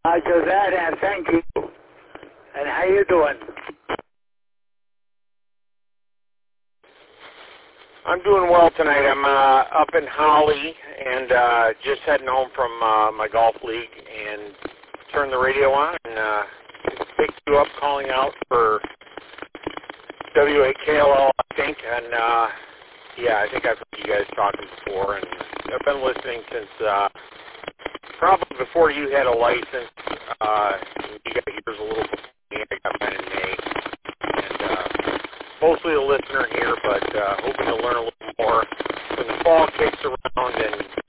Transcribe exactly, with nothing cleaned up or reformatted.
I do that, and thank you. And how you doing? I'm doing well tonight. I'm uh, up in Holly and uh, just heading home from uh, my golf league and turned the radio on and uh, picked you up calling out for W A K L L, I think. And uh, yeah, I think I've heard you guys talking before, and I've been listening since uh, probably before you had a license. Uh, you got yours a little before me. I got mine in May. And uh, mostly a listener here, but uh, hoping to learn a little more when the fall kicks around and